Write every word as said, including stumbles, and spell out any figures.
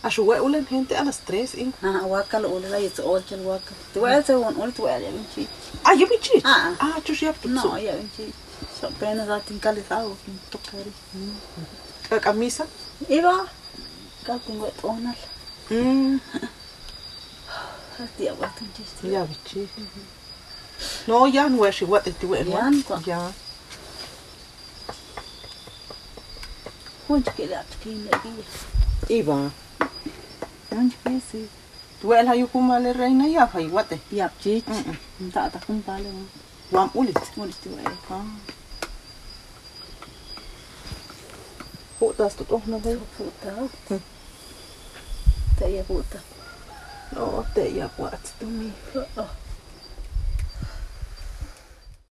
Ashua ulen gente a las tres, ¿eh? Ah, waka lo ulen, ahí es ocho el waka. Te voy a hacer un ol, te voy a dar un chi. Ah, yo vi chi. Ah, ah, yo ya tu no, ya un chi. So apenas da tincalizado, un tocari. La camisa. Iba, acá con wet onal. Mm. Hasta agua un chiste. Ya vi chi. No, ya no es igual, te voy a Yan, kwa. Ya. Hunch que la que le guía. Iba. Hunch que sí. Tu el hayu kumale reina ya fa iguate. Ya, chich. Ta ta kun pale. Wam ulit. Ulit tu ay. Ah. Putas tu toh na bay. Puta. Ta ya puta. No, te ya wat tu mi. Oh.